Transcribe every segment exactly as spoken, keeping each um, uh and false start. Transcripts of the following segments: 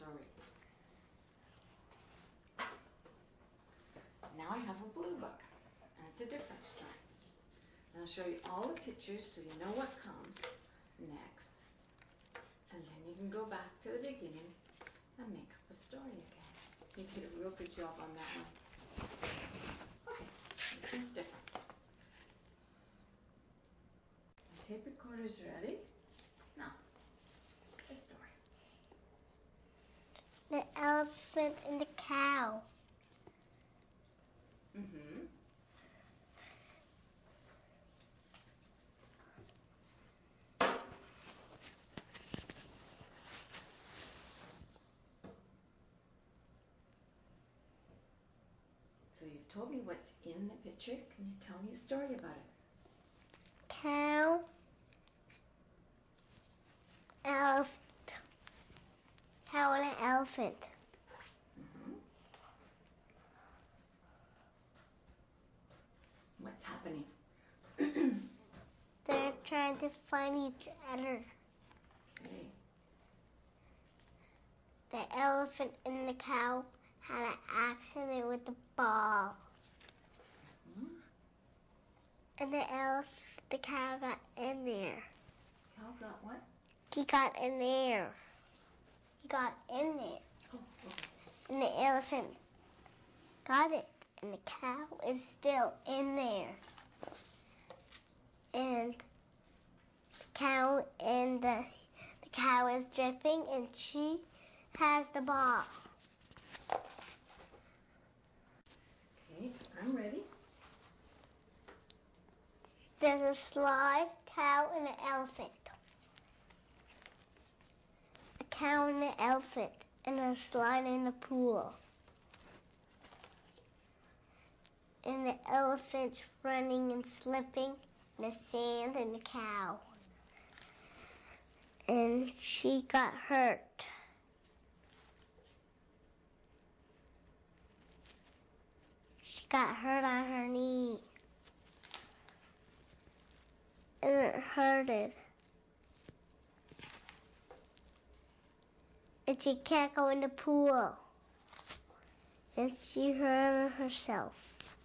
story. Now I have a blue book, and it's a different story. And I'll show you all the pictures so you know what comes next. And then you can go back to the beginning and make up a story again. You did a real good job on that one. Okay, this one's different. The tape recorder's ready. Now, the story. The elephant and the cow. Mm-hmm. So you've told me what's in the picture. Can you tell me a story about it? Cow. Elephant. Cow and an elephant. Mm-hmm. What's happening? They're trying to find each other. Okay. The elephant and the cow had an accident with the ball. Mm-hmm. And the elf, the cow got in there. Cow got what? He got in there. He got in there. Oh, okay. And the elephant got it. And the cow is still in there. And the cow and the, the cow is dripping, and she has the ball. Okay, I'm ready. There's a slide, cow, and an elephant. A cow and an elephant, and a slide in the pool. And the elephant's running and slipping in the sand, and the cow. And she got hurt. She got hurt on her knee. And it hurted. And she can't go in the pool. And she hurt herself.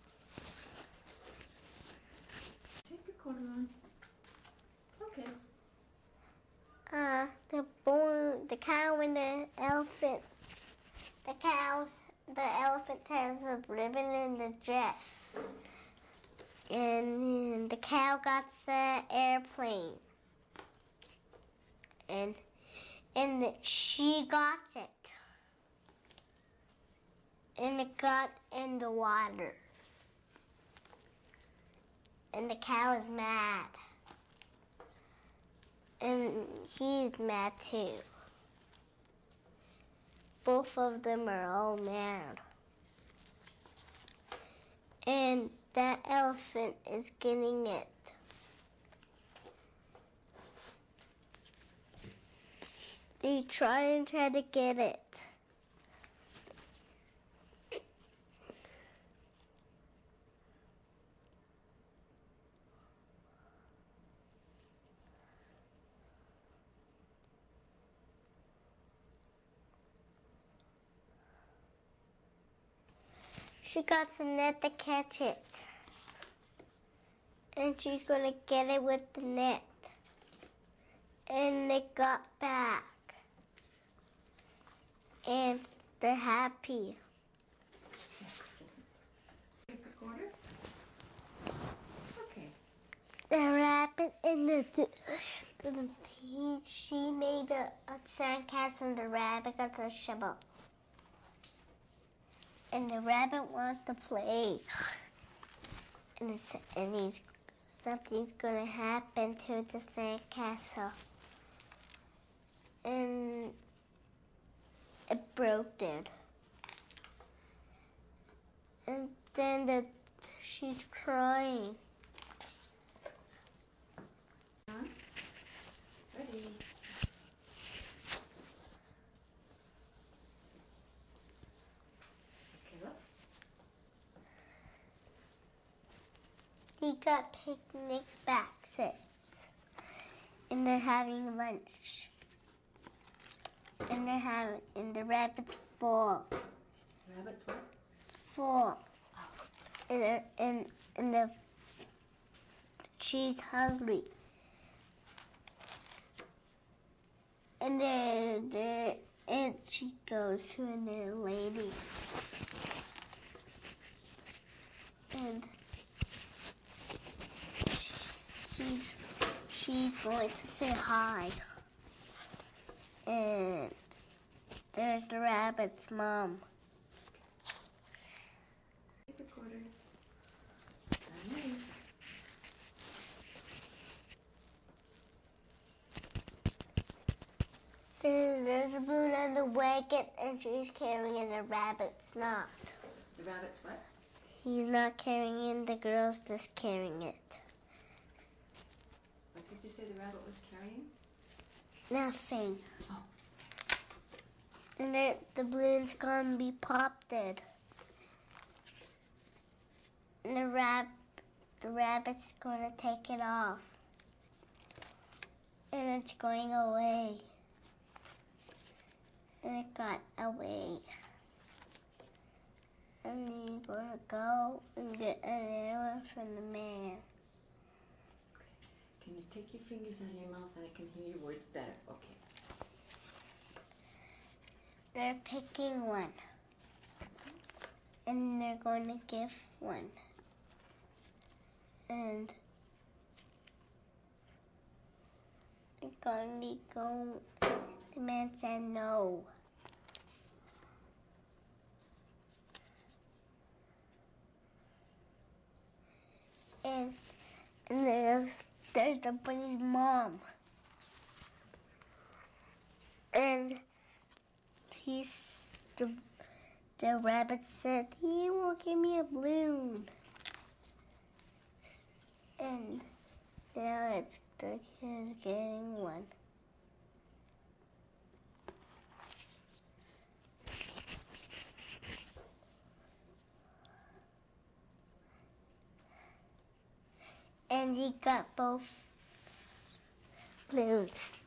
Take your coat on. Okay. Uh, the bone, the cow and the elephant. The cow, the elephant has a ribbon in the dress. And the cow got the airplane. And and the, she got it. And it got in the water. And the cow is mad. And he's mad too. Both of them are all mad. And that elephant is getting it. They try and try to get it. She got the net to catch it. And she's going to get it with the net. And they got back. And they're happy. Excellent. Take the recorder. Okay. The rabbit and the, the, the he, she made a, a sandcastle, and the rabbit got a shovel. And the rabbit wants to play. And, it's, and he's, something's going to happen to the sandcastle. And it broke it. And then the, she's crying. Ready. Okay, look. He got picnic baskets. And they're having lunch. And and they're having, and the rabbit's full. Rabbit's what? Full. And, they're- and, and the, she's hungry. And then, then, and she goes to another lady. And she's, she's going to say hi. And there's the rabbit's mom. Recorder. Nice. Then there's a balloon on the wagon, and she's carrying a rabbit's not. The rabbit's what? He's not carrying it, the girl's just carrying it. What did you say the rabbit was carrying? Nothing. Oh. And the, the balloon's gonna be popped. And the rab, the rabbit's gonna take it off. And it's going away. And it got away. And he's gonna go and get an arrow from the man. Can you take your fingers out of your mouth and I can hear your words better? Okay. They're picking one. And they're going to give one. And they're going to go. The man said no. And, and there's, there's the bunny's mom. And he's the, the rabbit said, he won't give me a balloon. And now it's the kid getting one. And he got both balloons.